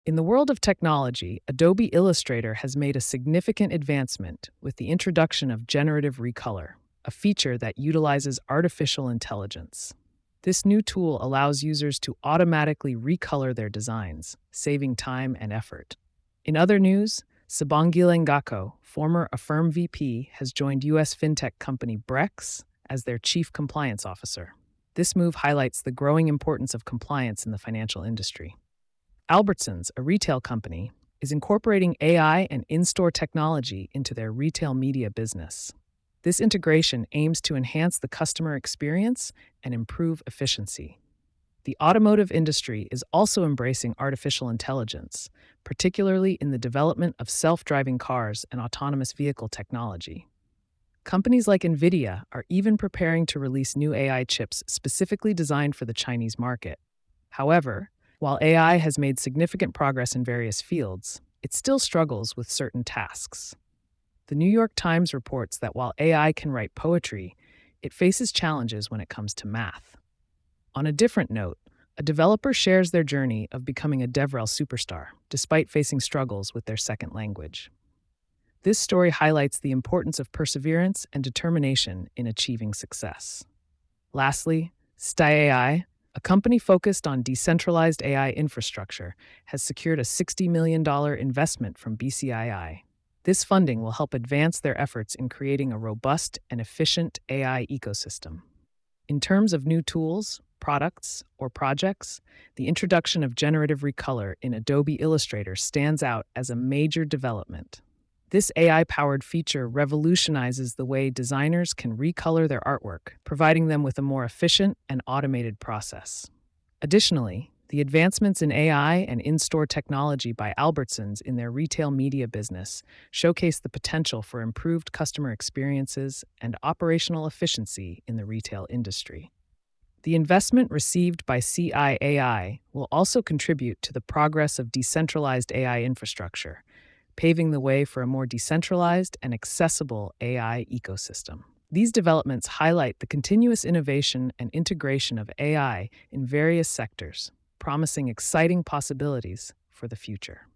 In the world of technology, Adobe Illustrator has made a significant advancement with the introduction of generative recolor, a feature that utilizes artificial intelligence. This new tool allows users to automatically recolor their designs, saving time and effort. In other news, Sibongile Ngako, former Affirm VP, has joined U.S. fintech company Brex as their chief compliance officer. This move highlights the growing importance of compliance in the financial industry. Albertsons, a retail company, is incorporating AI and in-store technology into their retail media business. This integration aims to enhance the customer experience and improve efficiency. The automotive industry is also embracing artificial intelligence, particularly in the development of self-driving cars and autonomous vehicle technology. Companies like NVIDIA are even preparing to release new AI chips specifically designed for the Chinese market. However, while AI has made significant progress in various fields, it still struggles with certain tasks. The New York Times reports that while AI can write poetry, it faces challenges when it comes to math. On a different note, a developer shares their journey of becoming a DevRel superstar, despite facing struggles with their second language. This story highlights the importance of perseverance and determination in achieving success. Lastly, StyAI, a company focused on decentralized AI infrastructure, has secured a $60 million investment from BCII. This funding will help advance their efforts in creating a robust and efficient AI ecosystem. In terms of new tools, products, or projects, the introduction of generative recolor in Adobe Illustrator stands out as a major development. This AI-powered feature revolutionizes the way designers can recolor their artwork, providing them with a more efficient and automated process. Additionally, the advancements in AI and in-store technology by Albertsons in their retail media business showcase the potential for improved customer experiences and operational efficiency in the retail industry. The investment received by CIAI will also contribute to the progress of decentralized AI infrastructure, paving the way for a more decentralized and accessible AI ecosystem. These developments highlight the continuous innovation and integration of AI in various sectors, promising exciting possibilities for the future.